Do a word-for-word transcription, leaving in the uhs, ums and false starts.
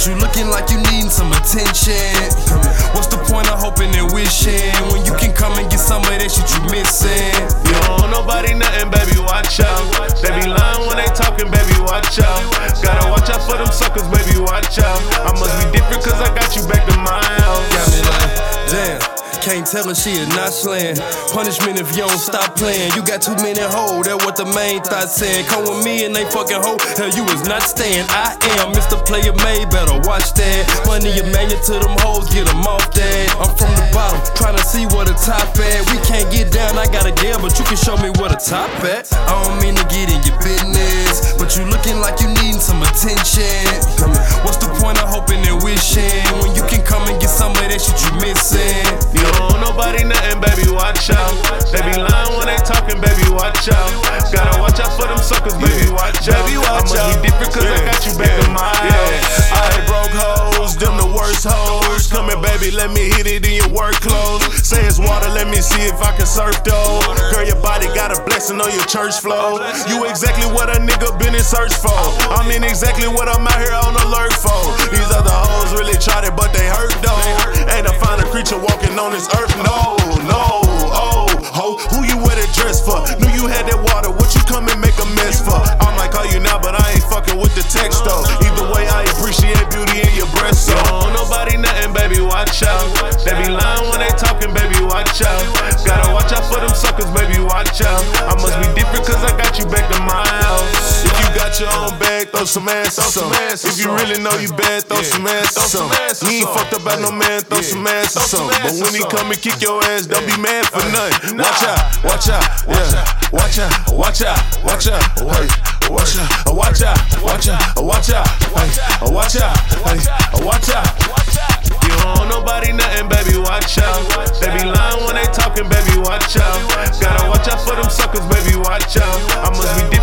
but you looking like you needing some attention. What's the point of hoping and wishing when you can come and get some of that shit you missing? You don't owe nobody nothing, baby, watch out. They be lying when they talking, baby, watch out. Gotta watch out for them suckers, baby, watch out. I must be different cause I got you back to my house. Got me like, damn. Can't tell her she is not slaying. Punishment if you don't stop playing. You got too many hoes, that what the main thought saying. Come with me and they fucking hoe, hell you is not staying. I am Mister Player Made, better watch that. Money a million to them hoes, get them off that. I'm from the bottom, trying to see where the top at. We can't get down, I got a girl, but you can show me where the top at. I don't mean to get in your business, but you looking like you needing some attention. What's the point of hoping and wishing when you can come and get some of that shit you missing? You don't owe nobody nothing, baby, watch out. They be lying when they talking, baby, watch out. Gotta watch out for them suckers, baby, watch out. Baby, watch I must out. be different cause Yeah. I got you back Yeah. in my Yeah. house. I hate broke hoes, them the worst hoes. Come here, baby, let me hit it in your work clothes. Say it's water, let me see if I can surf though. Girl, your body got a blessing on your church flow. You exactly what a nigga been in search for. I mean exactly what I'm out here on alert for. These other hoes really tried it, but they hurt though. Ain't a finer creature walking on this earth, no, no. Oh, ho, who you wear that dress for? Knew you had that water, what you come and make a mess for? I might call you now, but I ain't fucking with the text though. Either way, I appreciate beauty in your breast, so. You don't owe nobody nothing, baby, watch out. They be lying when they talking, baby, watch out. Gotta watch out for them suckers, baby, watch out. I must be different cause I got you back to my house. If you got your own bag, throw some ass on some. If you really know you bad, throw some ass on some. You ain't fucked up by no man, throw some ass on some. But when he come and kick your ass, don't be mad for nothing. Watch out, watch out, yeah. Watch out, watch out, watch out, hey. Watch out, watch out, watch out, watch out, hey. Watch out, hey. Watch out. You don't owe nobody nothing, baby, watch out. They be lying when they talking, baby, watch out. Gotta watch out for them suckers, baby, watch out. I must be